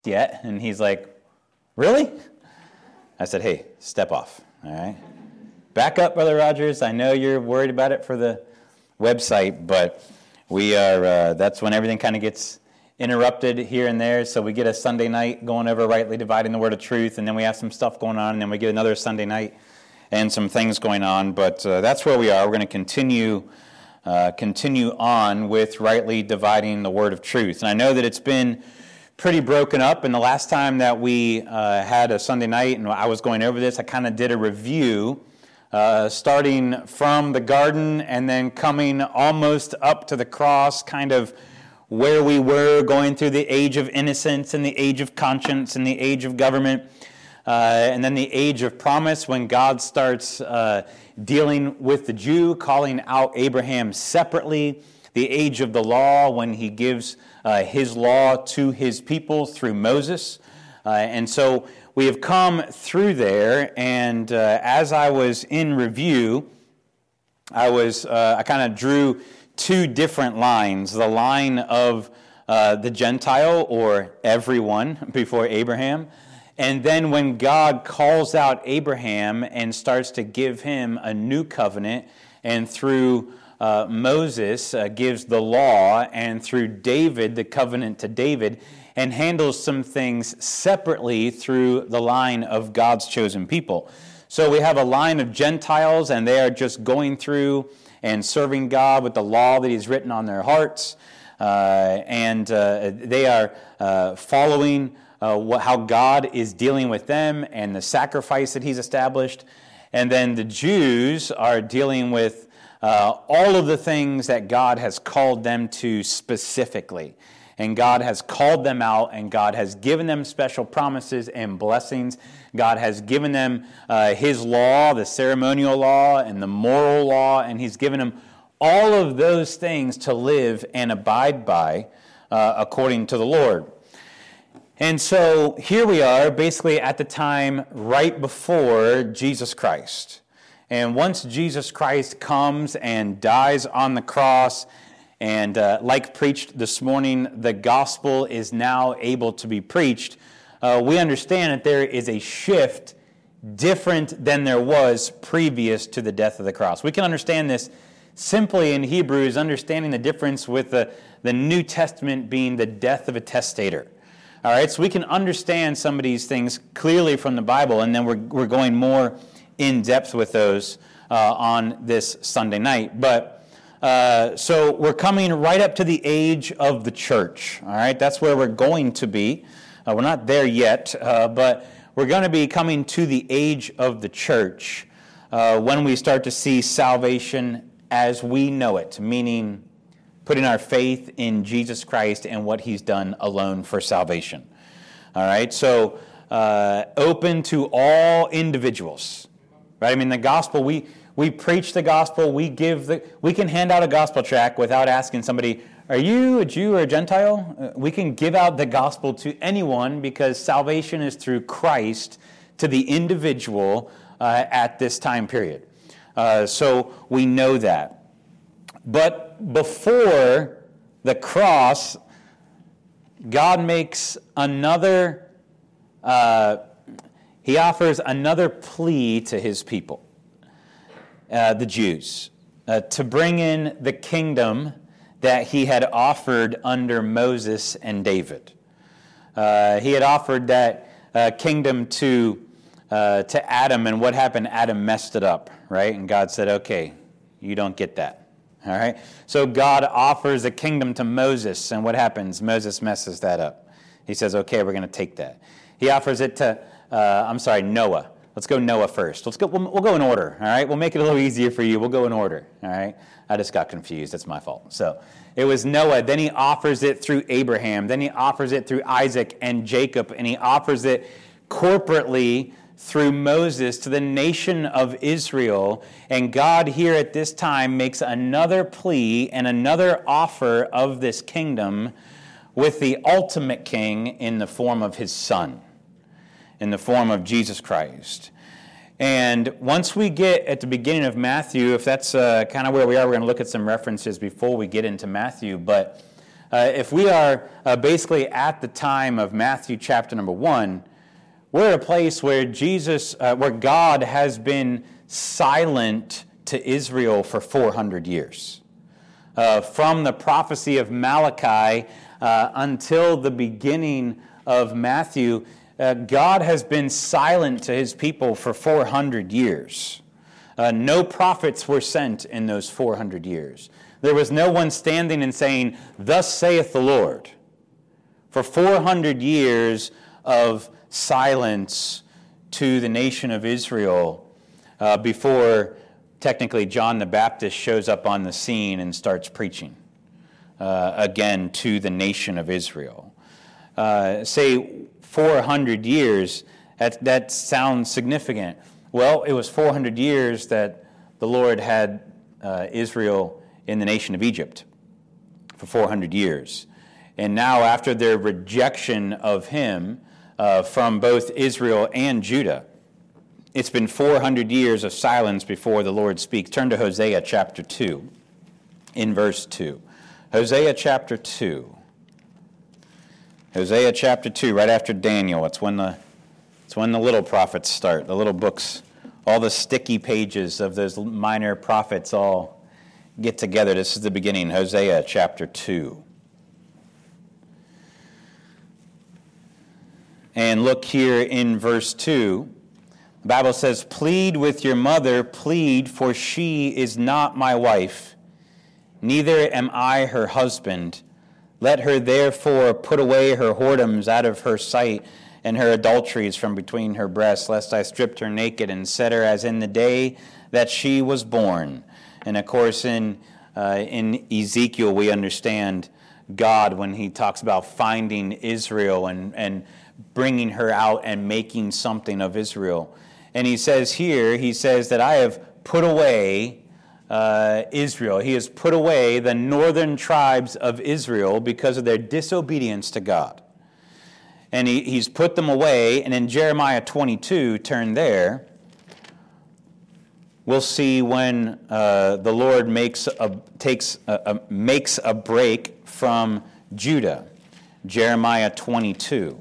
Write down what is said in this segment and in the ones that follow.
yet. And he's like, really? I said, hey, step off, all right? Back up, Brother Rogers. I know you're worried about it for the website, but we are, that's when everything kind of gets interrupted here and there. So we get a Sunday night going over rightly dividing the word of truth, and then we have some stuff going on, and then we get another Sunday night and some things going on. But that's where we are. We're going to continue on with rightly dividing the word of truth. And I know that it's been pretty broken up, and the last time that we had a Sunday night and I was going over this, I kind of did a review starting from the garden and then coming almost up to the cross, kind of where we were going through the age of innocence and the age of conscience and the age of government, and then the age of promise when God starts dealing with the Jew, calling out Abraham separately, the age of the law when he gives his law to his people through Moses. And so we have come through there, and as I was in review, I kind of drew two different lines. The line of the Gentile, or everyone before Abraham, and then when God calls out Abraham and starts to give him a new covenant, and through Moses gives the law, and through David, the covenant to David, and handles some things separately through the line of God's chosen people. So we have a line of Gentiles, and they are just going through and serving God with the law that He's written on their hearts, and they are following how God is dealing with them and the sacrifice that He's established. And then the Jews are dealing with all of the things that God has called them to specifically. And God has called them out, and God has given them special promises and blessings. God has given them His law, the ceremonial law, and the moral law, and He's given them all of those things to live and abide by according to the Lord. And so here we are, basically at the time right before Jesus Christ. And once Jesus Christ comes and dies on the cross, and like preached this morning, the gospel is now able to be preached, we understand that there is a shift different than there was previous to the death of the cross. We can understand this simply in Hebrews, understanding the difference with the New Testament being the death of a testator. All right, so we can understand some of these things clearly from the Bible, and then we're going more in depth with those on this Sunday night. But so we're coming right up to the age of the church. All right, that's where we're going to be. We're not there yet, but we're going to be coming to the age of the church when we start to see salvation as we know it, meaning putting our faith in Jesus Christ and what He's done alone for salvation. All right, so open to all individuals, right? I mean, the gospel, we preach the gospel, we can hand out a gospel tract without asking somebody, are you a Jew or a Gentile? We can give out the gospel to anyone because salvation is through Christ to the individual at this time period. So we know that. But before the cross, God makes another, He offers another plea to His people, the Jews, to bring in the kingdom that He had offered under Moses and David. He had offered that kingdom to Adam, and what happened? Adam messed it up, right? And God said, okay, you don't get that. All right, so God offers a kingdom to Moses, and what happens? Moses messes that up. He says, okay, we're going to take that. He offers it to, Noah. Let's go Noah first. We'll go in order, all right? We'll make it a little easier for you. We'll go in order, all right? I just got confused. That's my fault. So it was Noah. Then He offers it through Abraham. Then He offers it through Isaac and Jacob, and He offers it corporately through Moses to the nation of Israel. And God here at this time makes another plea and another offer of this kingdom with the ultimate king in the form of His Son, in the form of Jesus Christ. And once we get at the beginning of Matthew, if that's kind of where we are, we're going to look at some references before we get into Matthew. But If we are basically at the time of Matthew chapter number 1, we're at a place where where God has been silent to Israel for 400 years. From the prophecy of Malachi until the beginning of Matthew, God has been silent to his people for 400 years. No prophets were sent in those 400 years. There was no one standing and saying, "Thus saith the Lord." For 400 years of silence to the nation of Israel before technically John the Baptist shows up on the scene and starts preaching again to the nation of Israel. Say 400 years, that sounds significant. Well, it was 400 years that the Lord had Israel in the nation of Egypt for 400 years. And now after their rejection of him from both Israel and Judah, it's been 400 years of silence before the Lord speaks. Turn to Hosea chapter 2 in verse 2. Hosea chapter 2. Hosea chapter 2, right after Daniel. It's when the little prophets start, the little books. All the sticky pages of those minor prophets all get together. This is the beginning, Hosea chapter 2. And look here in verse 2. The Bible says, "Plead with your mother, plead, for she is not my wife, neither am I her husband. Let her therefore put away her whoredoms out of her sight, and her adulteries from between her breasts, lest I stripped her naked and set her as in the day that she was born." And of course, in Ezekiel, we understand God when he talks about finding Israel and bringing her out and making something of Israel. And he says here, he says that I have put away Israel. He has put away the northern tribes of Israel because of their disobedience to God. And he's put them away. And in Jeremiah 22, turn there, we'll see when the Lord makes a break from Judah. Jeremiah 22.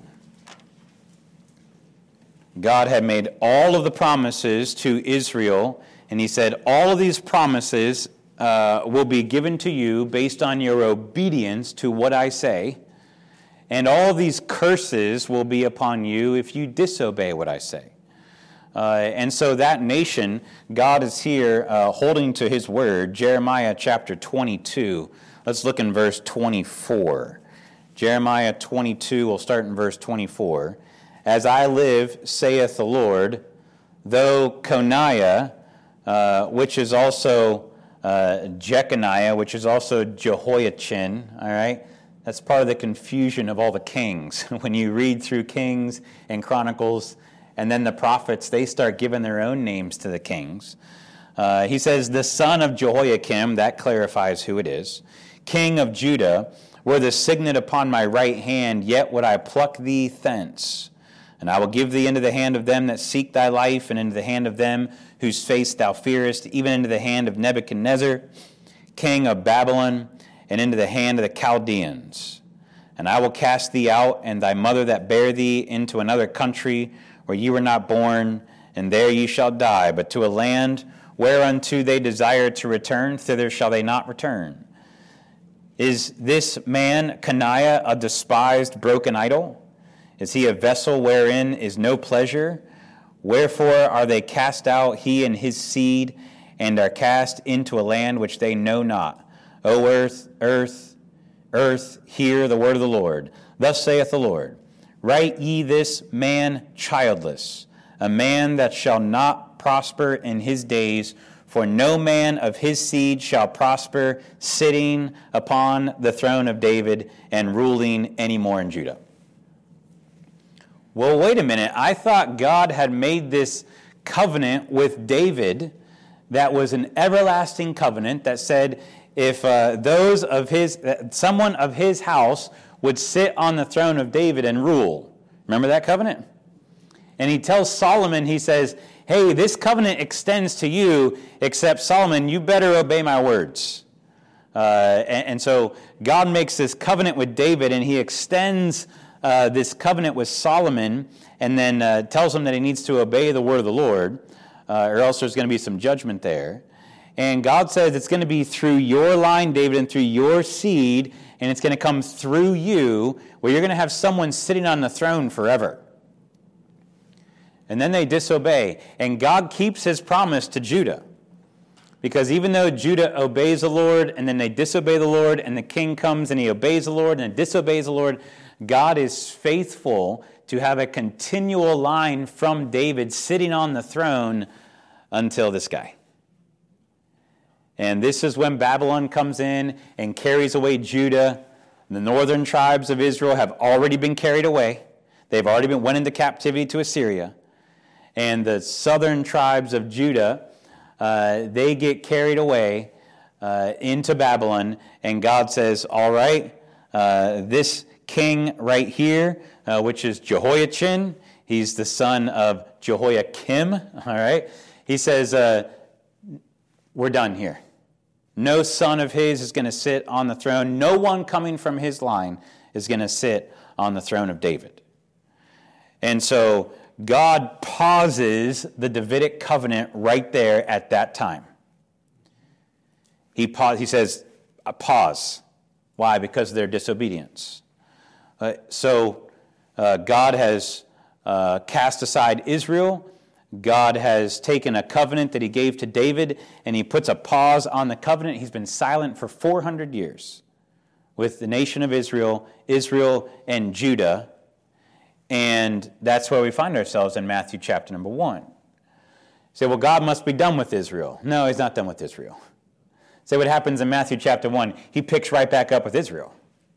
God had made all of the promises to Israel, and he said, all of these promises will be given to you based on your obedience to what I say, and all these curses will be upon you if you disobey what I say. And so that nation, God is here holding to his word. Jeremiah chapter 22. Let's look in verse 24. Jeremiah 22, we'll start in verse 24. "As I live, saith the Lord, though Coniah, which is also Jeconiah, which is also Jehoiachin," all right? That's part of the confusion of all the kings. When you read through Kings and Chronicles, and then the prophets, they start giving their own names to the kings. He says, "The son of Jehoiakim," that clarifies who it is, "king of Judah, were the signet upon my right hand, yet would I pluck thee thence. And I will give thee into the hand of them that seek thy life, and into the hand of them whose face thou fearest, even into the hand of Nebuchadnezzar, king of Babylon, and into the hand of the Chaldeans. And I will cast thee out, and thy mother that bare thee, into another country where ye were not born, and there ye shall die. But to a land whereunto they desire to return, thither shall they not return. Is this man, Coniah, a despised, broken idol? Is he a vessel wherein is no pleasure? Wherefore are they cast out, he and his seed, and are cast into a land which they know not? O earth, earth, earth, hear the word of the Lord. Thus saith the Lord, write ye this man childless, a man that shall not prosper in his days, for no man of his seed shall prosper, sitting upon the throne of David and ruling any more in Judah." Well, wait a minute. I thought God had made this covenant with David that was an everlasting covenant that said if someone of his house would sit on the throne of David and rule. Remember that covenant? And he tells Solomon, he says, hey, this covenant extends to you, except Solomon, you better obey my words. And so God makes this covenant with David, and he extends this covenant with Solomon, and then tells him that he needs to obey the word of the Lord, or else there's going to be some judgment there. And God says it's going to be through your line, David, and through your seed, and it's going to come through you, where you're going to have someone sitting on the throne forever. And then they disobey. And God keeps his promise to Judah. Because even though Judah obeys the Lord, and then they disobey the Lord, and the king comes and he obeys the Lord, and disobeys the Lord, God is faithful to have a continual line from David sitting on the throne until this guy. And this is when Babylon comes in and carries away Judah. The northern tribes of Israel have already been carried away. They've already went into captivity to Assyria. And the southern tribes of Judah, they get carried away into Babylon. And God says, all right, this king right here, which is Jehoiachin, he's the son of Jehoiakim, all right? He says, we're done here. No son of his is going to sit on the throne. No one coming from his line is going to sit on the throne of David. And so God pauses the Davidic covenant right there at that time. He says, pause. Why? Because of their disobedience. So God has cast aside Israel. God has taken a covenant that he gave to David, and he puts a pause on the covenant. He's been silent for 400 years with the nation of Israel, Israel and Judah. And that's where we find ourselves in Matthew chapter number 1. Say, well, God must be done with Israel. No, he's not done with Israel. Say what happens in Matthew chapter 1. He picks right back up with Israel.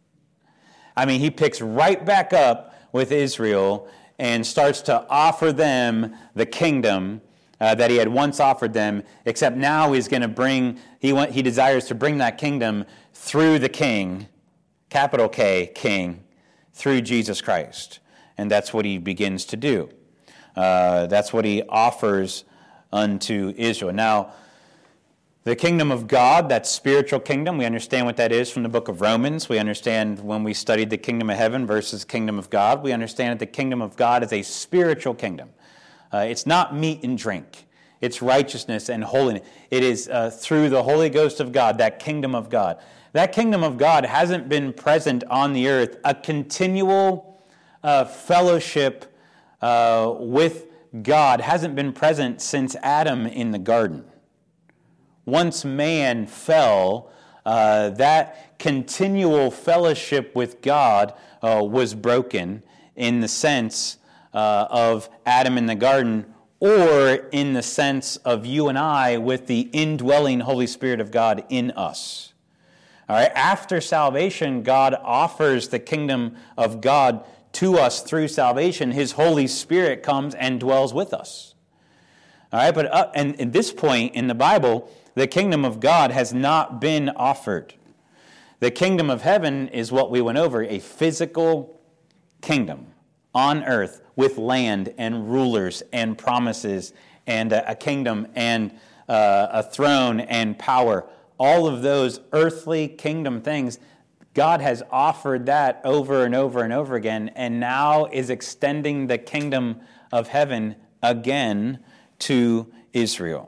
I mean, he picks right back up with Israel and starts to offer them the kingdom that he had once offered them, except now he's going to bring, he desires to bring that kingdom through the king, capital K, king, through Jesus Christ. And that's what he begins to do. That's what he offers unto Israel. Now, the kingdom of God, that spiritual kingdom, we understand what that is from the book of Romans. We understand when we studied the kingdom of heaven versus kingdom of God. We understand that the kingdom of God is a spiritual kingdom. It's not meat and drink. It's righteousness and holiness. It is through the Holy Ghost of God, that kingdom of God. That kingdom of God hasn't been present on the earth, a continual fellowship with God hasn't been present since Adam in the garden. Once man fell, that continual fellowship with God was broken in the sense of Adam in the garden, or in the sense of you and I with the indwelling Holy Spirit of God in us. All right. After salvation, God offers the kingdom of God to us through salvation. His Holy Spirit comes and dwells with us. All right. But and at this point in the Bible, the kingdom of God has not been offered. The kingdom of heaven is what we went over, a physical kingdom on earth with land and rulers and promises and a kingdom and a throne and power. All of those earthly kingdom things, God has offered that over and over and over again, and now is extending the kingdom of heaven again to Israel.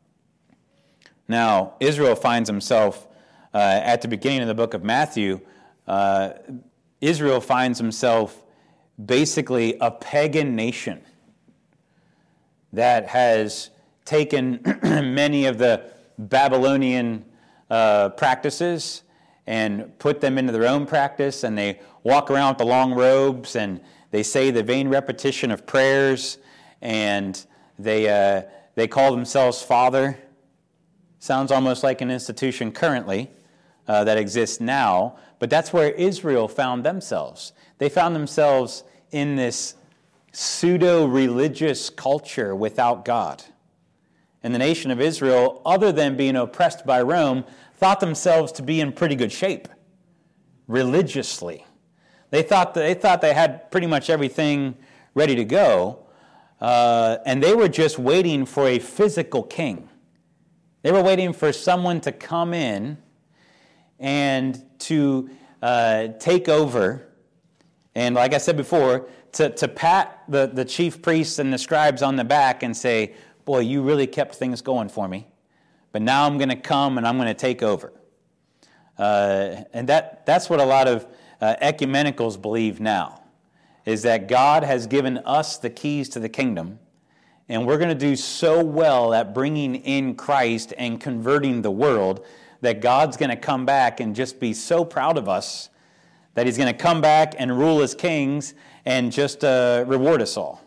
Now, Israel finds himself, at the beginning of the book of Matthew, Israel finds himself basically a pagan nation that has taken many of the Babylonian practices and put them into their own practice, and they walk around with the long robes, and they say the vain repetition of prayers, and they call themselves Father. Sounds almost like an institution currently that exists now, but that's where Israel found themselves. They found themselves in this pseudo-religious culture without God. And the nation of Israel, other than being oppressed by Rome, thought themselves to be in pretty good shape religiously. They thought they had pretty much everything ready to go, and they were just waiting for a physical king. They were waiting for someone to come in and to take over. And like I said before, to pat the chief priests and the scribes on the back and say, boy, you really kept things going for me. But now I'm going to come and I'm going to take over. And that's what a lot of ecumenicals believe now, is that God has given us the keys to the kingdom, and we're going to do so well at bringing in Christ and converting the world that God's going to come back and just be so proud of us that he's going to come back and rule as kings and just reward us all.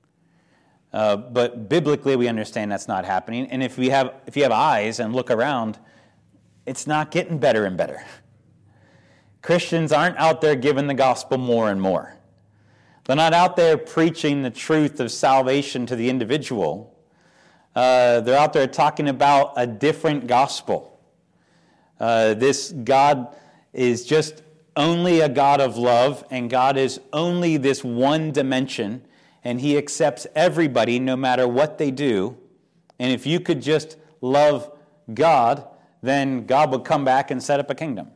But biblically, we understand that's not happening. And if you have eyes and look around, it's not getting better and better. Christians aren't out there giving the gospel more and more. They're not out there preaching the truth of salvation to the individual. They're out there talking about a different gospel. This God is just only a God of love, and God is only this one dimension, and he accepts everybody no matter what they do. And if you could just love God, then God would come back and set up a kingdom.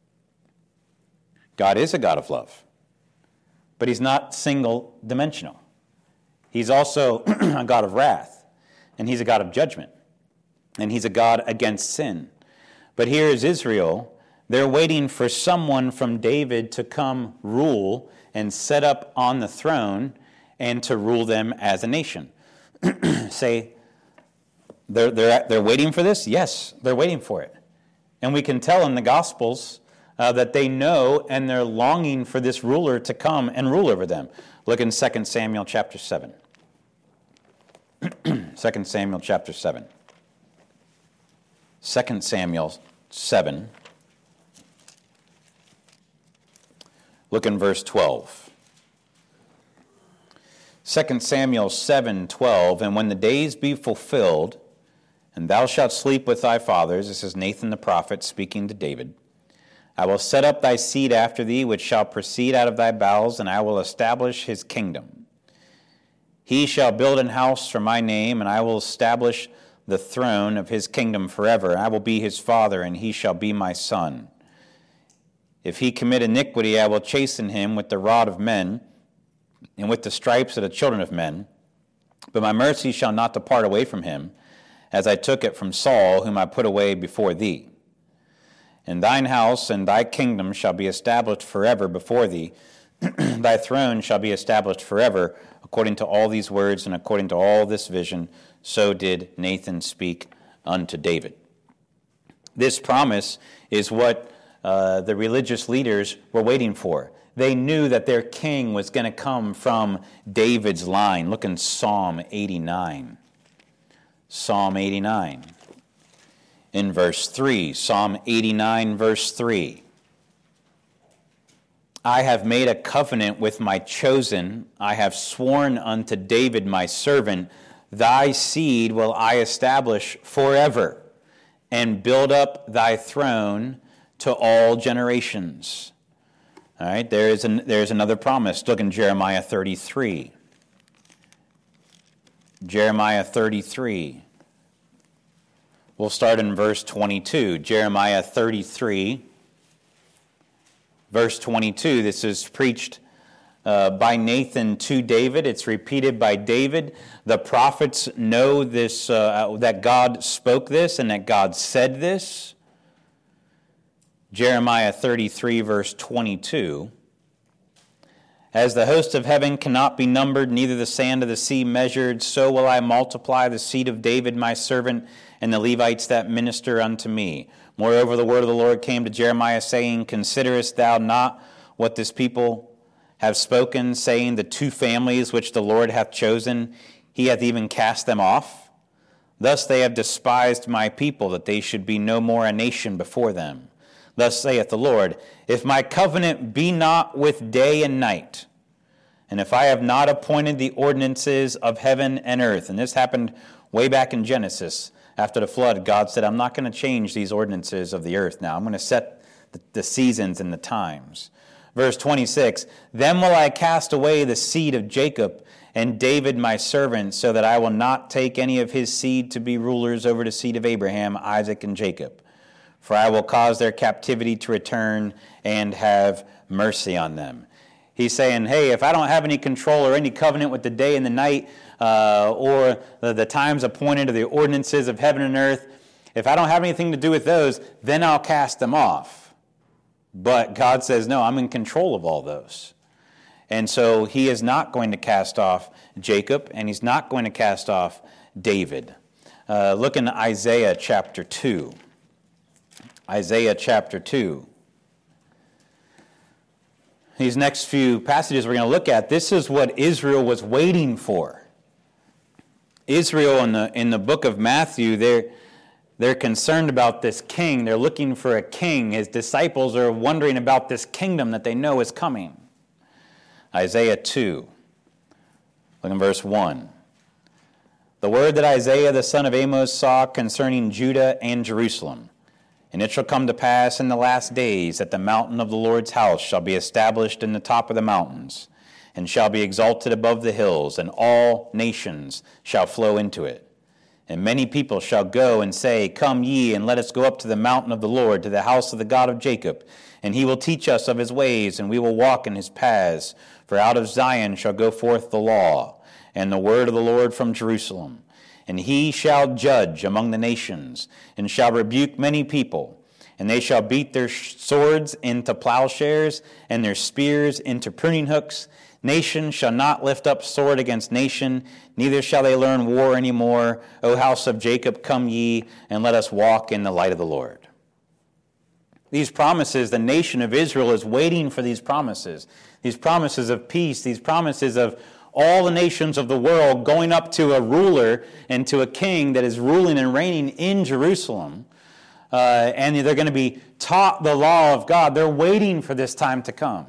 God is a God of love, but he's not single-dimensional. He's also a God of wrath, and he's a God of judgment, and he's a God against sin. But here is Israel. They're waiting for someone from David to come rule and set up on the throne and to rule them as a nation. Say, they're waiting for this? Yes, they're waiting for it. And we can tell in the Gospels that they know and they're longing for this ruler to come and rule over them. Look in 2 Samuel chapter 7. 2 Samuel chapter 7. 2 Samuel 7. Look in verse 12. 2 Samuel 7:12, and when the days be fulfilled, and thou shalt sleep with thy fathers, this is Nathan the prophet speaking to David, I will set up thy seed after thee, which shall proceed out of thy bowels, and I will establish his kingdom. He shall build an house for my name, and I will establish the throne of his kingdom forever. I will be his father, and he shall be my son. If he commit iniquity, I will chasten him with the rod of men, and with the stripes of the children of men. But my mercy shall not depart away from him, as I took it from Saul, whom I put away before thee. And thine house and thy kingdom shall be established forever before thee. Thy throne shall be established forever, according to all these words and according to all this vision. So did Nathan speak unto David. This promise is what the religious leaders were waiting for. They knew that their king was going to come from David's line. Look in Psalm 89. Psalm 89. In verse 3. Psalm 89, verse 3. I have made a covenant with my chosen. I have sworn unto David my servant, thy seed will I establish forever, and build up thy throne to all generations. All right, there's another promise. Look in Jeremiah 33. Jeremiah 33. We'll start in verse 22. Jeremiah 33, verse 22. This is preached by Nathan to David. It's repeated by David. The prophets know this, that God spoke this and that God said this. Jeremiah 33, verse 22. As the host of heaven cannot be numbered, neither the sand of the sea measured, so will I multiply the seed of David my servant, and the Levites that minister unto me. Moreover, the word of the Lord came to Jeremiah, saying, Considerest thou not what this people have spoken, saying, the two families which the Lord hath chosen, he hath even cast them off? Thus they have despised my people, that they should be no more a nation before them. Thus saith the Lord, if my covenant be not with day and night, and if I have not appointed the ordinances of heaven and earth, and this happened way back in Genesis. After the flood, God said, I'm not going to change these ordinances of the earth now. I'm going to set the seasons and the times. Verse 26, then will I cast away the seed of Jacob and David my servant, so that I will not take any of his seed to be rulers over the seed of Abraham, Isaac, and Jacob. For I will cause their captivity to return and have mercy on them. He's saying, hey, if I don't have any control or any covenant with the day and the night, or the times appointed or the ordinances of heaven and earth, if I don't have anything to do with those, then I'll cast them off. But God says, no, I'm in control of all those. And so he is not going to cast off Jacob, and he's not going to cast off David. Look in Isaiah chapter 2. Isaiah chapter 2. These next few passages we're going to look at, this is what Israel was waiting for. Israel in the book of Matthew, they're concerned about this king. They're looking for a king. His disciples are wondering about this kingdom that they know is coming. Isaiah 2, look in verse 1. The word that Isaiah the son of Amos saw concerning Judah and Jerusalem. And it shall come to pass in the last days that the mountain of the Lord's house shall be established in the top of the mountains, and shall be exalted above the hills, and all nations shall flow into it. And many people shall go and say, Come ye, and let us go up to the mountain of the Lord, to the house of the God of Jacob. And he will teach us of his ways, and we will walk in his paths. For out of Zion shall go forth the law, and the word of the Lord from Jerusalem. And he shall judge among the nations, and shall rebuke many people. And they shall beat their swords into plowshares, and their spears into pruning hooks. Nation shall not lift up sword against nation, neither shall they learn war any more. O house of Jacob, come ye, and let us walk in the light of the Lord. These promises, the nation of Israel is waiting for these promises of peace, these promises of all the nations of the world going up to a ruler and to a king that is ruling and reigning in Jerusalem. And they're going to be taught the law of God. They're waiting for this time to come.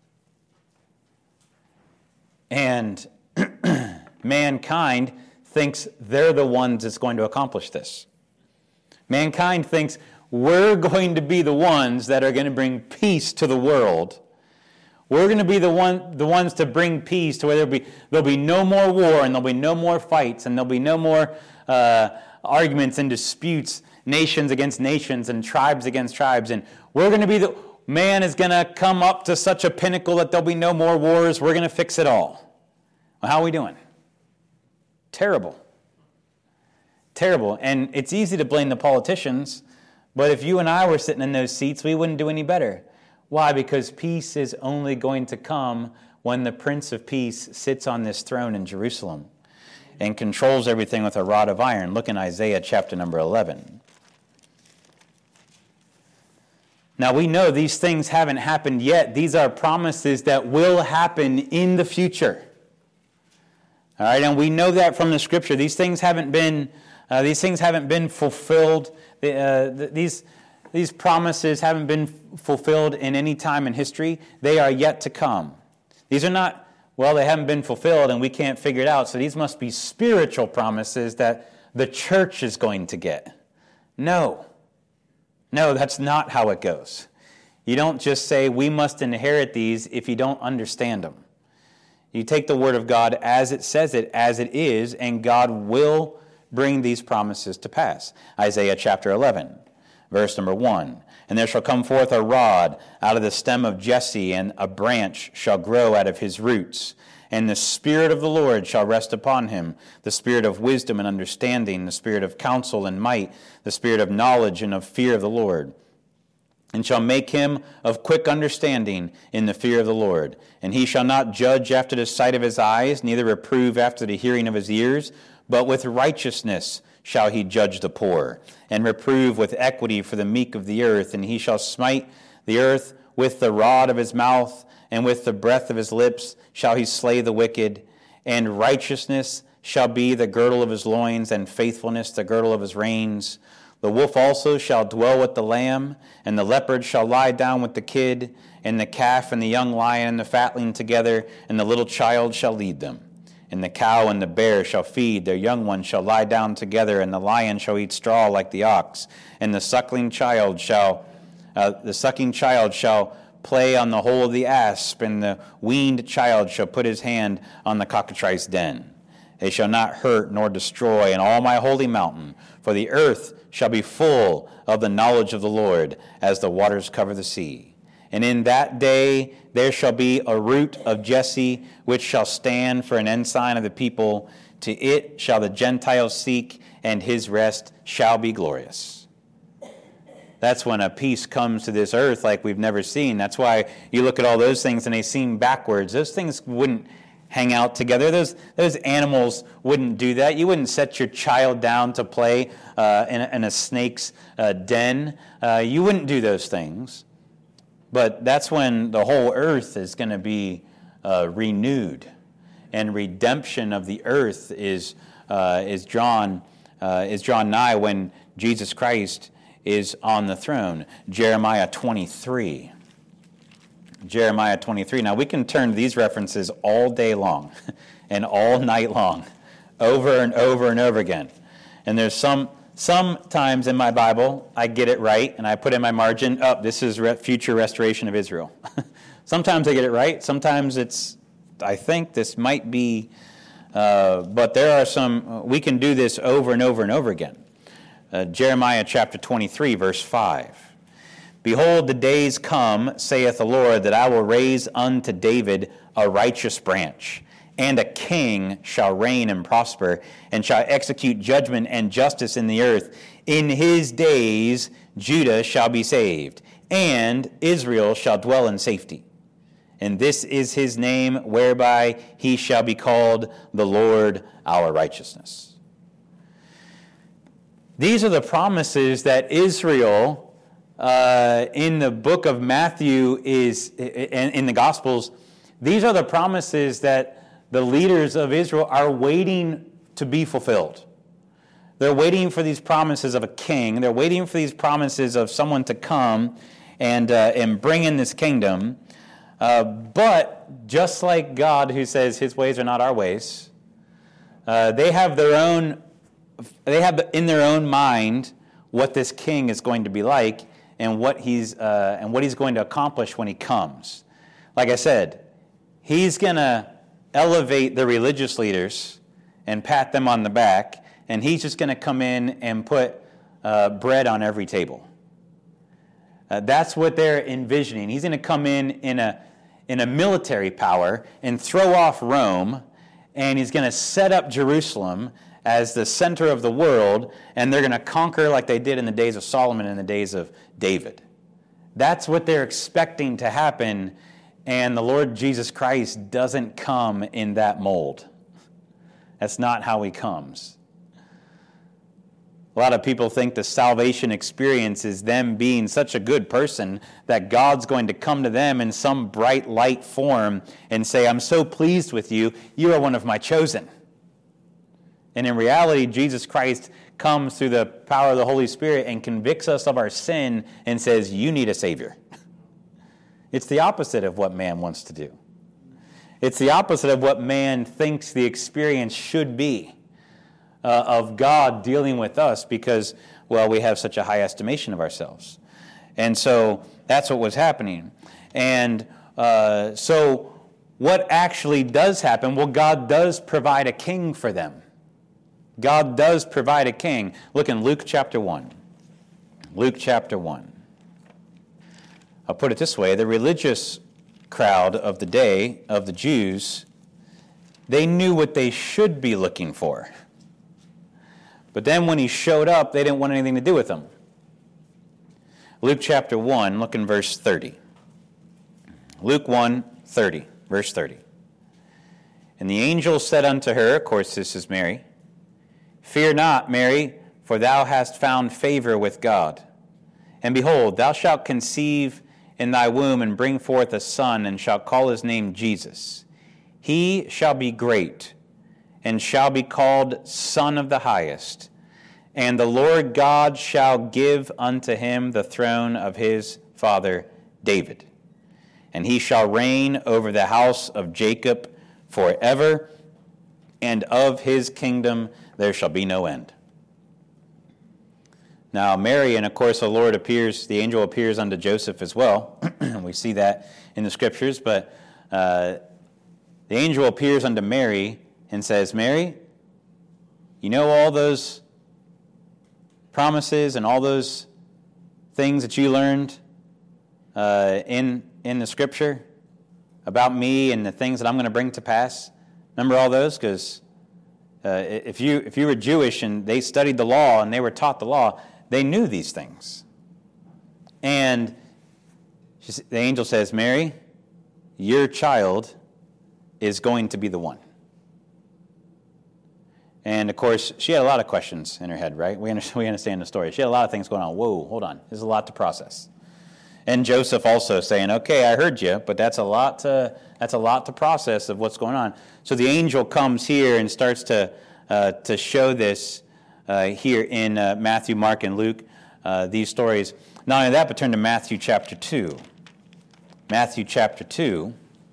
And mankind thinks they're the ones that's going to accomplish this. Mankind thinks we're going to be the ones that are going to bring peace to the world. We're going to be the ones to bring peace to where there'll be no more war, and there'll be no more fights, and there'll be no more arguments and disputes, nations against nations and tribes against tribes. And we're going to be man is going to come up to such a pinnacle that there'll be no more wars. We're going to fix it all. Well, how are we doing? Terrible. Terrible. And it's easy to blame the politicians, but if you and I were sitting in those seats, we wouldn't do any better. Why? Because peace is only going to come when the Prince of Peace sits on this throne in Jerusalem and controls everything with a rod of iron. Look in Isaiah chapter number 11. Now we know these things haven't happened yet. These are promises that will happen in the future. All right, and we know that from the Scripture. These things haven't been fulfilled. These promises haven't been fulfilled in any time in history. They are yet to come. These are not, they haven't been fulfilled and we can't figure it out. So these must be spiritual promises that the church is going to get. No, that's not how it goes. You don't just say we must inherit these if you don't understand them. You take the Word of God as it says it, as it is, and God will bring these promises to pass. Isaiah chapter 11. Verse number 1, And there shall come forth a rod out of the stem of Jesse, and a branch shall grow out of his roots. And the Spirit of the Lord shall rest upon him, the Spirit of wisdom and understanding, the Spirit of counsel and might, the Spirit of knowledge and of fear of the Lord. And shall make him of quick understanding in the fear of the Lord. And he shall not judge after the sight of his eyes, neither reprove after the hearing of his ears, but with righteousness shall he judge the poor, and reprove with equity for the meek of the earth. And he shall smite the earth with the rod of his mouth, and with the breath of his lips shall he slay the wicked. And righteousness shall be the girdle of his loins, and faithfulness the girdle of his reins. The wolf also shall dwell with the lamb, and the leopard shall lie down with the kid, and the calf and the young lion and the fatling together, and the little child shall lead them. And the cow and the bear shall feed, their young ones shall lie down together, and the lion shall eat straw like the ox. And the sucking child shall play on the hole of the asp, and the weaned child shall put his hand on the cockatrice den. They shall not hurt nor destroy in all my holy mountain, for the earth shall be full of the knowledge of the Lord, as the waters cover the sea. And in that day there shall be a root of Jesse, which shall stand for an ensign of the people. To it shall the Gentiles seek, and his rest shall be glorious. That's when a peace comes to this earth like we've never seen. That's why you look at all those things and they seem backwards. Those things wouldn't hang out together. Those animals wouldn't do that. You wouldn't set your child down to play in a snake's den. You wouldn't do those things. But that's when the whole earth is going to be renewed, and redemption of the earth is drawn nigh when Jesus Christ is on the throne. Jeremiah 23. Jeremiah 23. Now, we can turn to these references all day long and all night long, over and over and over again. And there's sometimes in my Bible, I get it right, and I put in my margin, this is future restoration of Israel. Sometimes I get it right. Sometimes I think this might be, but there are some, we can do this over and over and over again. Jeremiah chapter 23, verse 5. Behold, the days come, saith the Lord, that I will raise unto David a righteous branch, and a king shall reign and prosper, and shall execute judgment and justice in the earth. In his days Judah shall be saved, and Israel shall dwell in safety. And this is his name, whereby he shall be called the Lord our righteousness. These are the promises that Israel in the book of Matthew and in the Gospels. These are the promises that the leaders of Israel are waiting to be fulfilled. They're waiting for these promises of a king. They're waiting for these promises of someone to come and bring in this kingdom. But just like God, who says his ways are not our ways, they have in their own mind what this king is going to be like and what he's going to accomplish when he comes. Like I said, he's going to elevate the religious leaders and pat them on the back, and he's just going to come in and put bread on every table. That's what they're envisioning. He's going to come in a military power and throw off Rome, and he's going to set up Jerusalem as the center of the world, and they're going to conquer like they did in the days of Solomon and the days of David. That's what they're expecting to happen, and the Lord Jesus Christ doesn't come in that mold. That's not how he comes. A lot of people think the salvation experience is them being such a good person that God's going to come to them in some bright light form and say, I'm so pleased with you, you are one of my chosen. And in reality, Jesus Christ comes through the power of the Holy Spirit and convicts us of our sin and says, you need a Savior. It's the opposite of what man wants to do. It's the opposite of what man thinks the experience should be of God dealing with us because, well, we have such a high estimation of ourselves. And so that's what was happening. And so what actually does happen? Well, God does provide a king for them. God does provide a king. Look in Luke chapter 1. Luke chapter 1. I'll put it this way. The religious crowd of the day, of the Jews, they knew what they should be looking for. But then when he showed up, they didn't want anything to do with him. Luke chapter 1, look in verse 30. Luke 1, 30, verse 30. And the angel said unto her, of course this is Mary, Fear not, Mary, for thou hast found favor with God. And behold, thou shalt conceive in thy womb and bring forth a son, and shalt call his name Jesus. He shall be great, and shall be called Son of the Highest. And the Lord God shall give unto him the throne of his father David. And he shall reign over the house of Jacob forever, and of his kingdom there shall be no end. Now Mary, and of course the angel appears unto Joseph as well. We see that in the scriptures, but the angel appears unto Mary and says, Mary, You know all those promises and all those things that you learned in the Scripture about me and the things that I'm going to bring to pass? Remember all those? Because if you were Jewish and they studied the law and they were taught the law, they knew these things. And the angel says, Mary, your child is going to be the one. And, of course, she had a lot of questions in her head, right? We understand the story. She had a lot of things going on. Whoa, hold on. There's a lot to process. And Joseph also saying, okay, I heard you, but that's a lot to process of what's going on. So the angel comes here and starts to show this here in Matthew, Mark, and Luke, these stories. Not only that, but turn to Matthew chapter 2. Matthew chapter 2.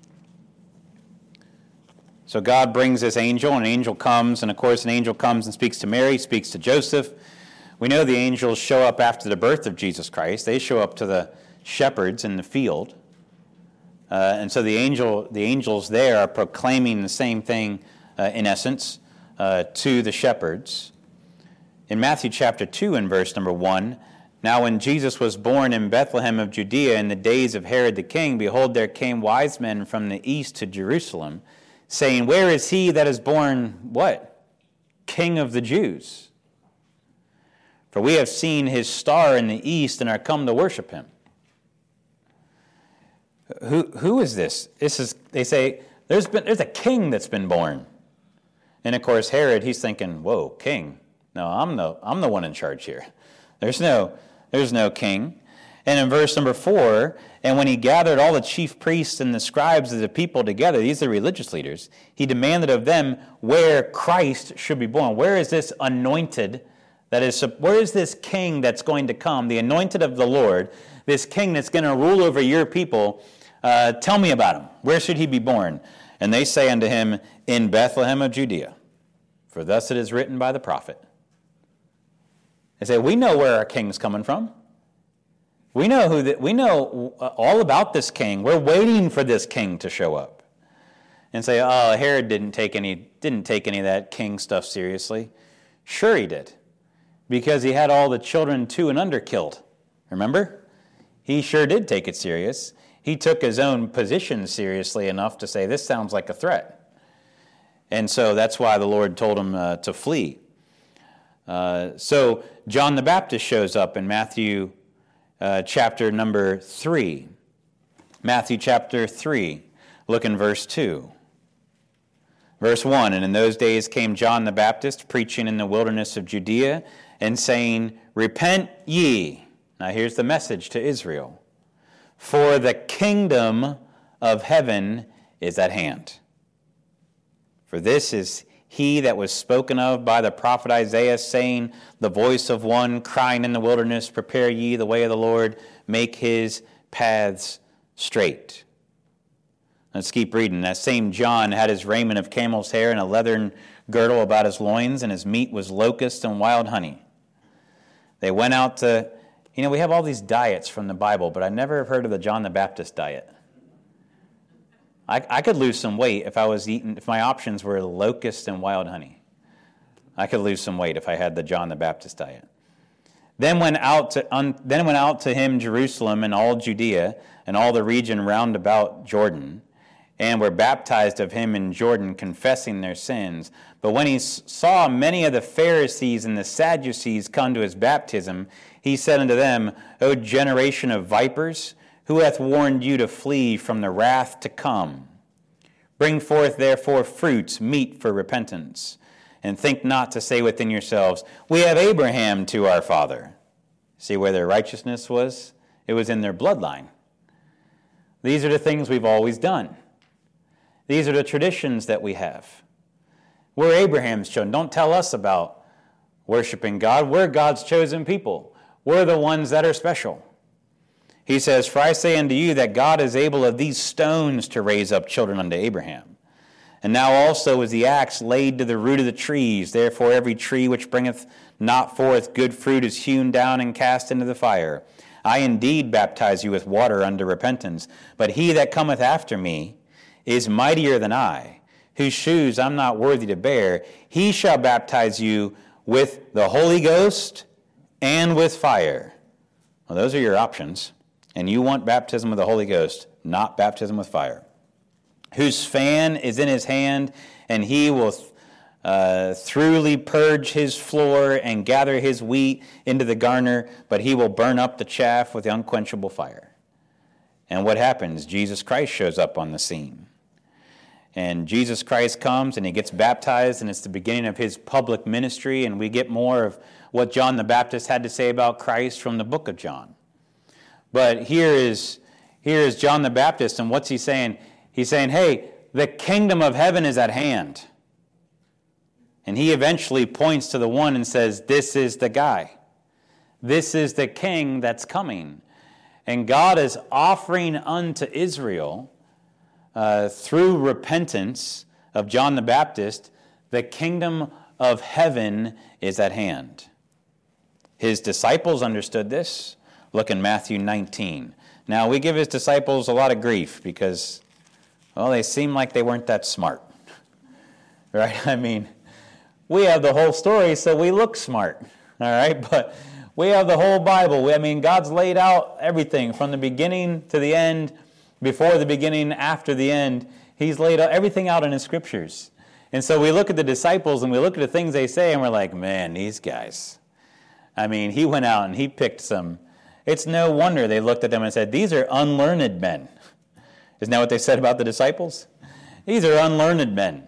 So God brings this angel, and an angel comes, and of course an angel comes and speaks to Mary, speaks to Joseph. We know the angels show up after the birth of Jesus Christ. They show up to the shepherds in the field. And so the angels there are proclaiming the same thing, in essence, to the shepherds. In Matthew chapter 2 and verse number 1, now when Jesus was born in Bethlehem of Judea in the days of Herod the king, behold, there came wise men from the east to Jerusalem, saying, where is he that is born, what? King of the Jews. For we have seen his star in the east and are come to worship him. Who is this? They say, there's a king that's been born. And of course Herod, he's thinking, whoa, king. No, I'm the one in charge here. There's no king. And in verse number 4, and when he gathered all the chief priests and the scribes of the people together, these are religious leaders, he demanded of them where Christ should be born. Where is this anointed, where is this king that's going to come, the anointed of the Lord, this king that's going to rule over your people? Tell me about him. Where should he be born? And they say unto him, in Bethlehem of Judea, for thus it is written by the prophet. They say, we know where our king's coming from. We know all about this king. We're waiting for this king to show up. And say, oh, Herod didn't take any of that king stuff seriously. Sure he did. Because he had all the children 2 and under killed. Remember? He sure did take it serious. He took his own position seriously enough to say, this sounds like a threat. And so that's why the Lord told him to flee. So John the Baptist shows up in Matthew chapter number 3. Matthew chapter 3, look in verse 2. Verse 1, and in those days came John the Baptist preaching in the wilderness of Judea and saying, repent ye. Now here's the message to Israel. For the kingdom of heaven is at hand. For this is he that was spoken of by the prophet Isaiah, saying, the voice of one crying in the wilderness, prepare ye the way of the Lord, make his paths straight. Let's keep reading. That same John had his raiment of camel's hair and a leathern girdle about his loins, and his meat was locust and wild honey. They went out to, we have all these diets from the Bible, but I never have heard of the John the Baptist diet. I could lose some weight if my options were locust and wild honey. I could lose some weight if I had the John the Baptist diet. Then went out to him Jerusalem and all Judea and all the region round about Jordan, and were baptized of him in Jordan, confessing their sins. But when he saw many of the Pharisees and the Sadducees come to his baptism, he said unto them, O generation of vipers, who hath warned you to flee from the wrath to come? Bring forth therefore fruits meet for repentance, and think not to say within yourselves, we have Abraham to our father. See where their righteousness was? It was in their bloodline. These are the things we've always done. These are the traditions that we have. We're Abraham's children. Don't tell us about worshiping God. We're God's chosen people. We're the ones that are special. He says, for I say unto you that God is able of these stones to raise up children unto Abraham. And now also is the axe laid to the root of the trees. Therefore every tree which bringeth not forth good fruit is hewn down and cast into the fire. I indeed baptize you with water unto repentance, but he that cometh after me is mightier than I, whose shoes I'm not worthy to bear. He shall baptize you with the Holy Ghost and with fire. Well, those are your options. And you want baptism with the Holy Ghost, not baptism with fire. Whose fan is in his hand, and he will thoroughly purge his floor and gather his wheat into the garner, but he will burn up the chaff with the unquenchable fire. And what happens? Jesus Christ shows up on the scene. And Jesus Christ comes and he gets baptized, and it's the beginning of his public ministry, and we get more of what John the Baptist had to say about Christ from the book of John. But here is John the Baptist, and what's he saying? He's saying, hey, the kingdom of heaven is at hand. And he eventually points to the one and says, this is the guy. This is the king that's coming. And God is offering unto Israel, through repentance of John the Baptist, the kingdom of heaven is at hand. His disciples understood this. Look in Matthew 19. Now, we give his disciples a lot of grief because, well, they seem like they weren't that smart. Right? I mean, we have the whole story, so we look smart. All right? But we have the whole Bible. I mean, God's laid out everything from the beginning to the end, before the beginning, after the end. He's laid out everything out in his scriptures. And so we look at the disciples and we look at the things they say and we're like, man, these guys. I mean, he went out and he picked some. It's no wonder they looked at them and said, these are unlearned men. Isn't that what they said about the disciples? These are unlearned men.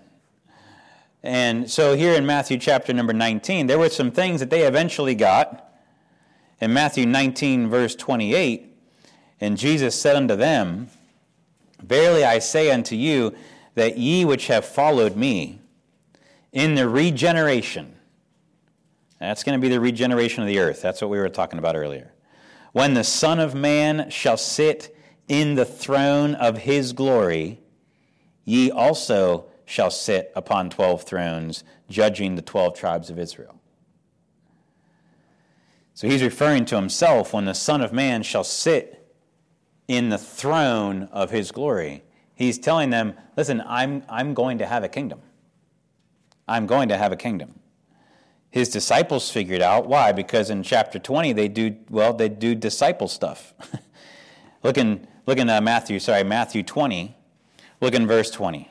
And so here in Matthew chapter number 19, there were some things that they eventually got. In Matthew 19, verse 28, and Jesus said unto them, verily I say unto you, that ye which have followed me, in the regeneration, that's going to be the regeneration of the earth. That's what we were talking about earlier. When the Son of Man shall sit in the throne of his glory, ye also shall sit upon 12 thrones, judging the 12 tribes of Israel. So he's referring to himself when the Son of Man shall sit in the throne of his glory. He's telling them, listen, I'm going to have a kingdom. I'm going to have a kingdom. His disciples figured out why, because in chapter 20 they do disciple stuff. Look in Matthew 20. Look in verse 20.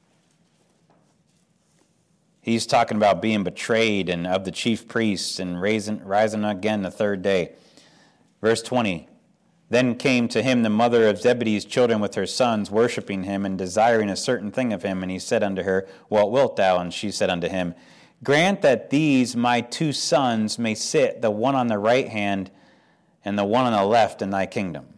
He's talking about being betrayed and of the chief priests and rising again the third day. Verse 20. Then came to him the mother of Zebedee's children with her sons, worshiping him and desiring a certain thing of him. And he said unto her, what wilt thou? And she said unto him, grant that these my two sons may sit, the one on the right hand and the one on the left in thy kingdom.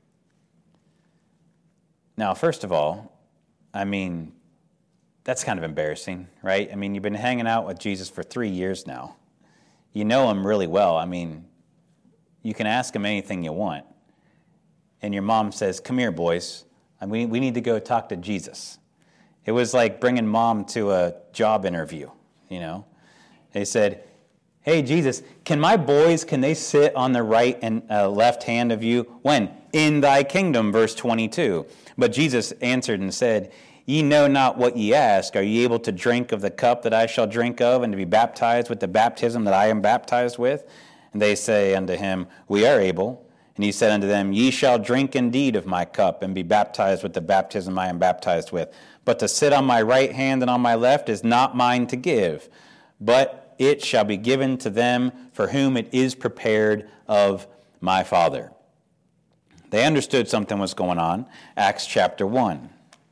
Now, first of all, I mean, that's kind of embarrassing, right? I mean, you've been hanging out with Jesus for 3 years now. You know him really well. I mean, you can ask him anything you want. And your mom says, come here, boys. We need to go talk to Jesus. It was like bringing mom to a job interview, you know. They said, hey, Jesus, can my boys, can they sit on the right and left hand of you? When? In thy kingdom, verse 22. But Jesus answered and said, ye know not what ye ask. Are ye able to drink of the cup that I shall drink of, and to be baptized with the baptism that I am baptized with? And they say unto him, we are able. And he said unto them, ye shall drink indeed of my cup, and be baptized with the baptism I am baptized with. But to sit on my right hand and on my left is not mine to give, but it shall be given to them for whom it is prepared of my Father. They understood something was going on. Acts chapter 1.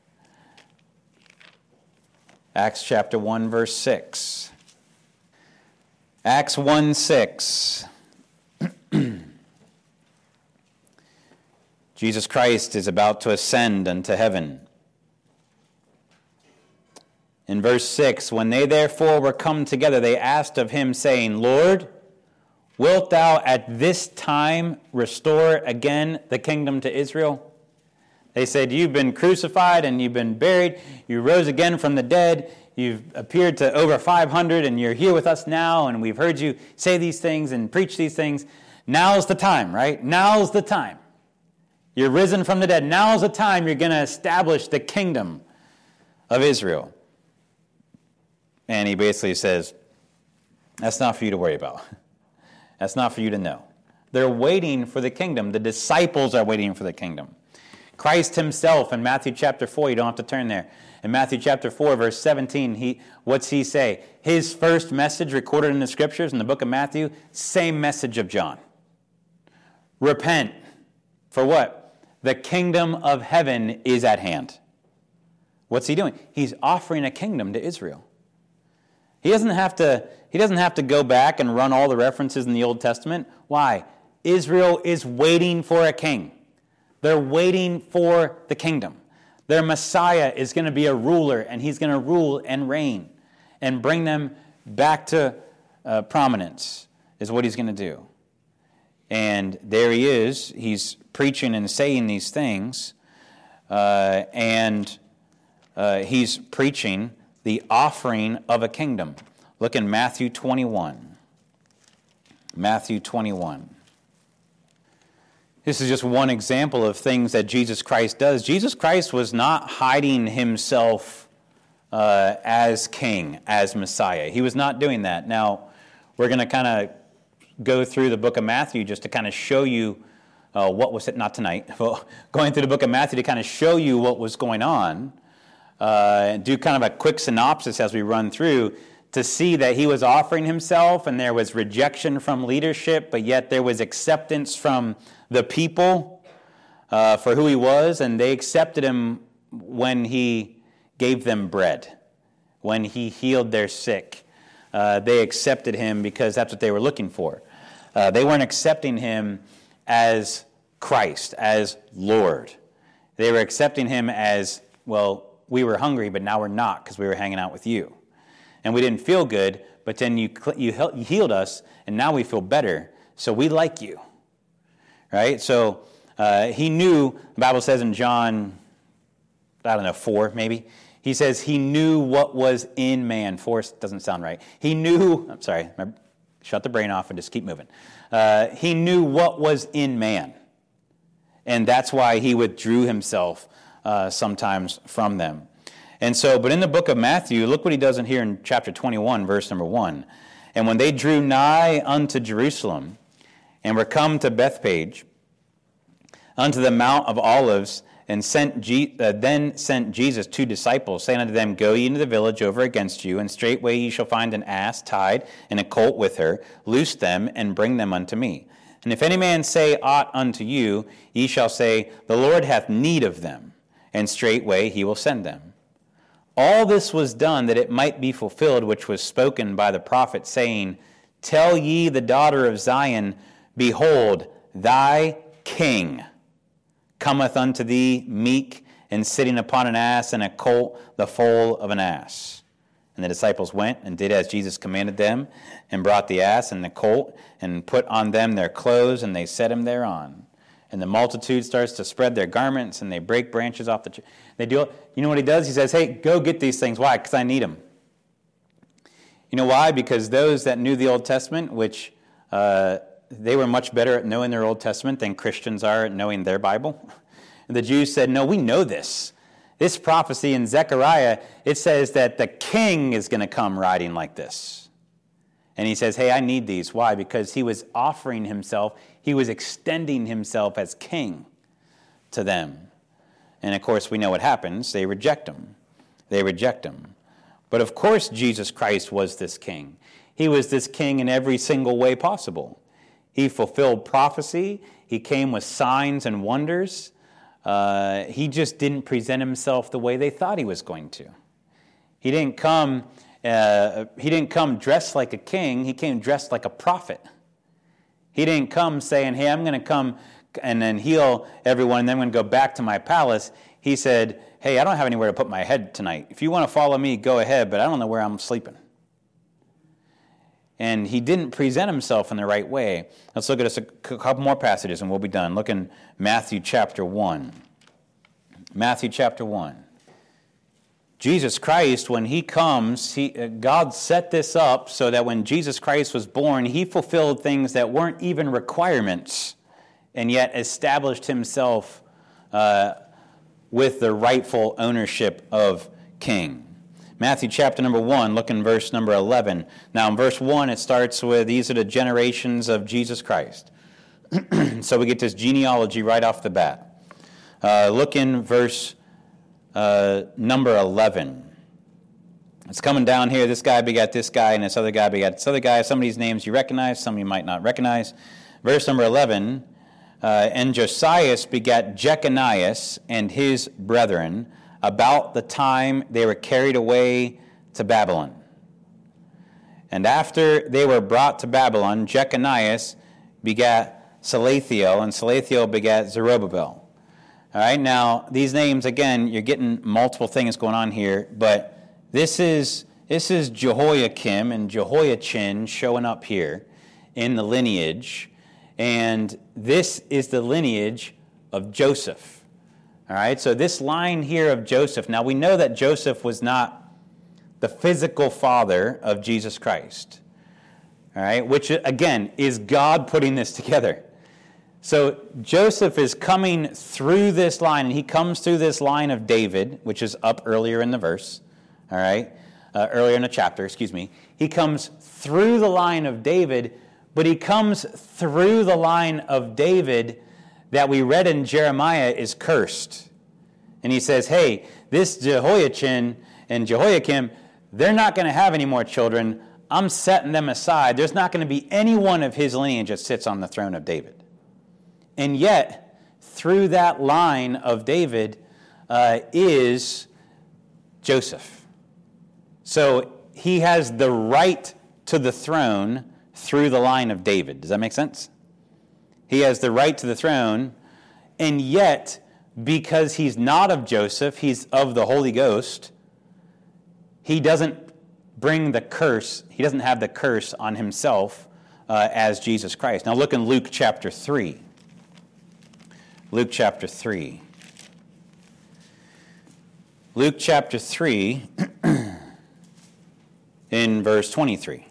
Acts chapter 1, verse 6. Acts 1:6. Jesus Christ is about to ascend unto heaven. In verse 6, when they therefore were come together, they asked of him, saying, Lord, wilt thou at this time restore again the kingdom to Israel? They said, you've been crucified and you've been buried. You rose again from the dead. You've appeared to over 500 and you're here with us now. And we've heard you say these things and preach these things. Now's the time, right? Now's the time. You're risen from the dead. Now's the time you're going to establish the kingdom of Israel. And he basically says, that's not for you to worry about. That's not for you to know. They're waiting for the kingdom. The disciples are waiting for the kingdom. Christ himself in Matthew chapter 4, you don't have to turn there. In Matthew chapter 4, verse 17, what's he say? His first message recorded in the scriptures in the book of Matthew, same message of John. Repent. For what? The kingdom of heaven is at hand. What's he doing? He's offering a kingdom to Israel. He doesn't have to go back and run all the references in the Old Testament. Why? Israel is waiting for a king. They're waiting for the kingdom. Their Messiah is going to be a ruler, and he's going to rule and reign and bring them back to prominence, is what he's going to do. And there he is. He's preaching and saying these things, and he's preaching the offering of a kingdom. Look in Matthew 21. Matthew 21. This is just one example of things that Jesus Christ does. Jesus Christ was not hiding himself as king, as Messiah. He was not doing that. Now, we're going to kind of go through the book of Matthew just to kind of show you what was it, not tonight, well, going through the book of Matthew to kind of show you what was going on. Do kind of a quick synopsis as we run through to see that he was offering himself and there was rejection from leadership, but yet there was acceptance from the people for who he was, and they accepted him when he gave them bread, when he healed their sick. They accepted him because that's what they were looking for. They weren't accepting him as Christ, as Lord. They were accepting him as, well, we were hungry, but now we're not because we were hanging out with you. And we didn't feel good, but then you healed us, and now we feel better, so we like you. Right? So he knew, the Bible says in John, 4 maybe, he says he knew what was in man. 4 doesn't sound right. He knew, shut the brain off and just keep moving. He knew what was in man. And that's why he withdrew himself sometimes from them. And so, but in the book of Matthew, look what he does in here in chapter 21, verse number 1. And when they drew nigh unto Jerusalem, and were come to Bethphage, unto the Mount of Olives, and then sent Jesus 2 disciples, saying unto them, Go ye into the village over against you, and straightway ye shall find an ass tied, and a colt with her. Loose them, and bring them unto me. And if any man say aught unto you, ye shall say, The Lord hath need of them, and straightway he will send them. All this was done that it might be fulfilled, which was spoken by the prophet, saying, Tell ye the daughter of Zion, Behold, thy king cometh unto thee meek, and sitting upon an ass, and a colt, the foal of an ass. And the disciples went and did as Jesus commanded them, and brought the ass and the colt, and put on them their clothes, and they set him thereon. And the multitude starts to spread their garments, and they break branches off the tree. They do it. You know what he does? He says, Hey, go get these things. Why? Because I need them. You know why? Because those that knew the Old Testament, which they were much better at knowing their Old Testament than Christians are at knowing their Bible. And the Jews said, No, we know this. This prophecy in Zechariah, it says that the king is going to come riding like this. And he says, Hey, I need these. Why? Because he was offering himself. He was extending himself as king to them. And of course, we know what happens. They reject him. They reject him. But of course, Jesus Christ was this king. He was this king in every single way possible. He fulfilled prophecy. He came with signs and wonders. He just didn't present himself the way they thought he was going to. He didn't come dressed like a king. He came dressed like a prophet. He didn't come saying, Hey, I'm going to come and then heal everyone, and then I'm going to go back to my palace. He said, Hey, I don't have anywhere to put my head tonight. If you want to follow me, go ahead, but I don't know where I'm sleeping. And he didn't present himself in the right way. Let's look at a couple more passages and we'll be done. Look in Matthew chapter 1. Matthew chapter 1. Jesus Christ, when he comes, God set this up so that when Jesus Christ was born, he fulfilled things that weren't even requirements, and yet established himself with the rightful ownership of king. Matthew chapter number 1, look in verse number 11. Now in verse 1, it starts with, these are the generations of Jesus Christ. So we get this genealogy right off the bat. Look in verse number 11. It's coming down here. This guy begat this guy, and this other guy begat this other guy. Some of these names you recognize, some you might not recognize. Verse number 11, and Josias begat Jeconias and his brethren about the time they were carried away to Babylon. And after they were brought to Babylon, Jeconias begat Salathiel, and Salathiel begat Zerubbabel. All right, now these names, again, you're getting multiple things going on here, but this is Jehoiakim and Jehoiachin showing up here in the lineage, and this is the lineage of Joseph. All right, so this line here of Joseph, now we know that Joseph was not the physical father of Jesus Christ. All right, which again is God putting this together. So Joseph is coming through this line, and he comes through this line of David, which is up earlier in the verse, all right, earlier in the chapter, excuse me. He comes through the line of David, but he comes through the line of David that we read in Jeremiah is cursed. And he says, hey, this Jehoiachin and Jehoiakim, they're not going to have any more children. I'm setting them aside. There's not going to be any one of his lineage that sits on the throne of David. And yet, through that line of David is Joseph. So he has the right to the throne through the line of David. Does that make sense? He has the right to the throne, and yet, because he's not of Joseph, he's of the Holy Ghost, he doesn't bring the curse, he doesn't have the curse on himself as Jesus Christ. Now look in Luke chapter 3. Luke chapter 3. Luke chapter 3 in verse 23.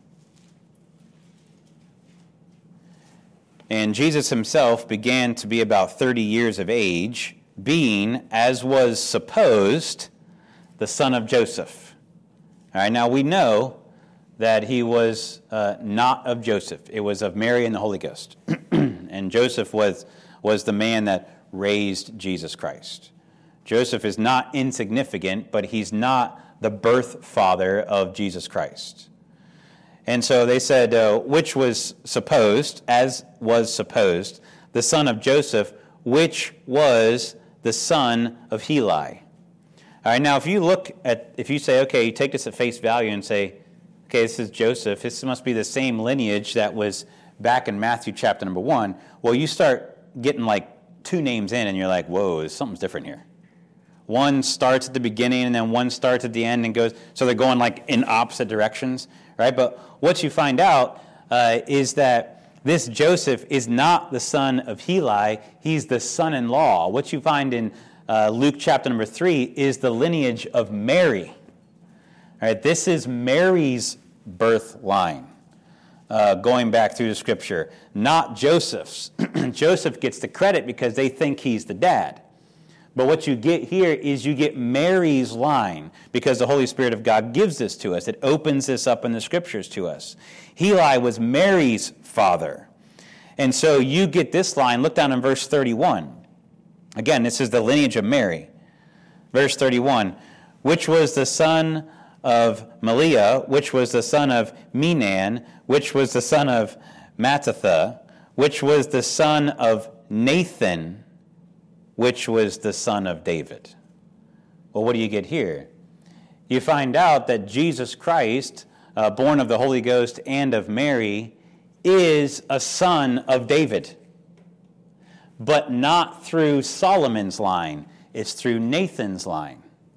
And Jesus himself began to be about 30 years of age, being, as was supposed, the son of Joseph. All right, now we know that he was not of Joseph. It was of Mary and the Holy Ghost. And Joseph was the man that raised Jesus Christ. Joseph is not insignificant, but he's not the birth father of Jesus Christ. And so they said, which was supposed, as was supposed, the son of Joseph, which was the son of Heli. All right, now if you say, okay, you take this at face value and say, okay, this is Joseph, this must be the same lineage that was back in Matthew chapter number 1. Well, you start getting like 2 names in, and you're like, whoa, something's different here. One starts at the beginning, and then one starts at the end and goes, so they're going like in opposite directions, right? But what you find out is that this Joseph is not the son of Heli, he's the son-in-law. What you find in Luke chapter number 3 is the lineage of Mary. All right, this is Mary's birth line. Going back through the scripture, not Joseph's. Joseph gets the credit because they think he's the dad. But what you get here is you get Mary's line because the Holy Spirit of God gives this to us. It opens this up in the scriptures to us. Heli was Mary's father. And so you get this line. Look down in verse 31. Again, this is the lineage of Mary. Verse 31, which was the son of Maliah, which was the son of Menan, which was the son of Mattatha, which was the son of Nathan, which was the son of David. Well, what do you get here? You find out that Jesus Christ, born of the Holy Ghost and of Mary, is a son of David. But not through Solomon's line. It's through Nathan's line.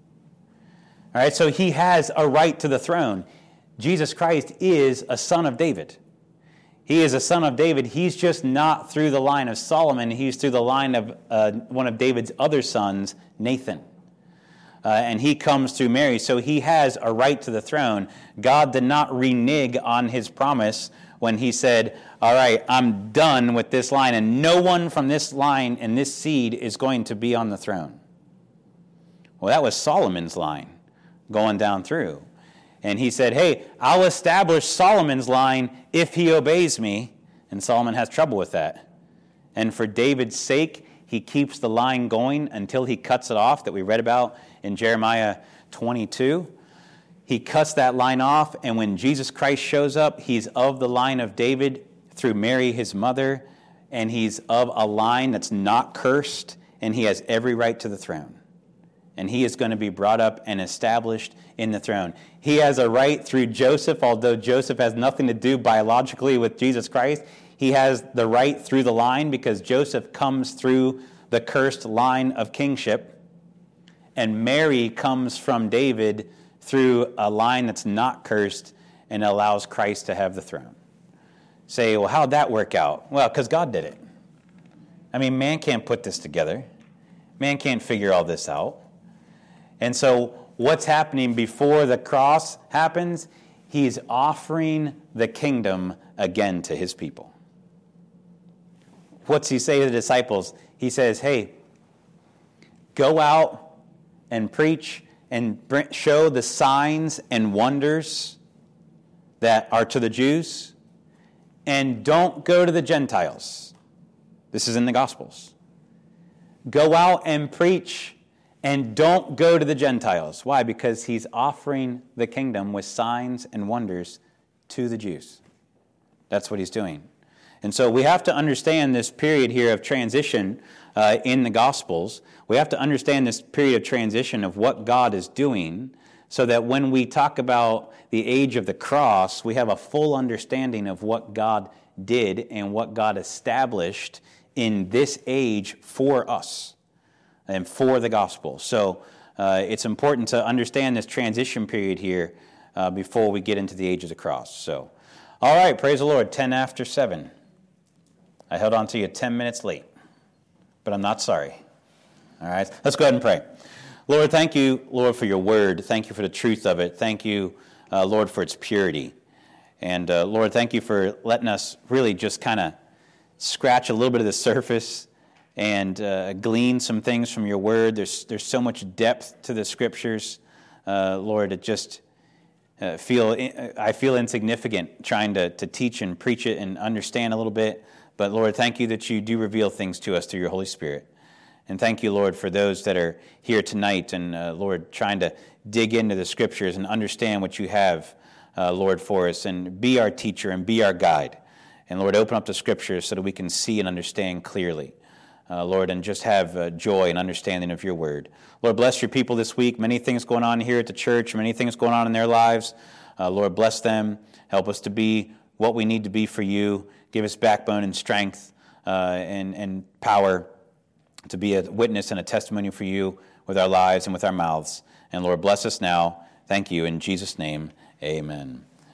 All right, so he has a right to the throne. Jesus Christ is a son of David. He is a son of David. He's just not through the line of Solomon. He's through the line of one of David's other sons, Nathan. And he comes through Mary, so he has a right to the throne. God did not renege on his promise when he said, all right, I'm done with this line, and no one from this line and this seed is going to be on the throne. Well, that was Solomon's line. going down through. And he said, hey, I'll establish Solomon's line if he obeys me. And Solomon has trouble with that. And for David's sake, he keeps the line going until he cuts it off that we read about in Jeremiah 22. He cuts that line off, and when Jesus Christ shows up, he's of the line of David through Mary, his mother, and he's of a line that's not cursed, and he has every right to the throne. And he is going to be brought up and established in the throne. He has a right through Joseph, although Joseph has nothing to do biologically with Jesus Christ. He has the right through the line because Joseph comes through the cursed line of kingship, and Mary comes from David through a line that's not cursed and allows Christ to have the throne. Say, well, how'd that work out? Well, because God did it. I mean, man can't put this together. Man can't figure all this out. And so what's happening before the cross happens? He's offering the kingdom again to his people. What's he say to the disciples? He says, hey, go out and preach and show the signs and wonders that are to the Jews, and don't go to the Gentiles. This is in the Gospels. Go out and preach and don't go to the Gentiles. Why? Because he's offering the kingdom with signs and wonders to the Jews. That's what he's doing. And so we have to understand this period here of transition in the Gospels. We have to understand this period of transition of what God is doing so that when we talk about the age of the cross, we have a full understanding of what God did and what God established in this age for us and for the gospel. So it's important to understand this transition period here before we get into the age of the cross. So, all right, praise the Lord, 10 after 7. I held on to you 10 minutes late, but I'm not sorry. All right, let's go ahead and pray. Lord, thank you, Lord, for your word. Thank you for the truth of it. Thank you, Lord, for its purity. And Lord, thank you for letting us really just kind of scratch a little bit of the surface and glean some things from your word. There's so much depth to the scriptures, Lord. It just I feel insignificant trying to teach and preach it and understand a little bit. But Lord, thank you that you do reveal things to us through your Holy Spirit. And thank you, Lord, for those that are here tonight and, Lord, trying to dig into the scriptures and understand what you have, Lord, for us. And be our teacher and be our guide. And, Lord, open up the scriptures so that we can see and understand clearly, Lord, and just have joy and understanding of your word. Lord, bless your people this week. Many things going on here at the church, many things going on in their lives. Lord, bless them. Help us to be what we need to be for you. Give us backbone and strength and power to be a witness and a testimony for you with our lives and with our mouths. And Lord, bless us now. Thank you. In Jesus' name, amen.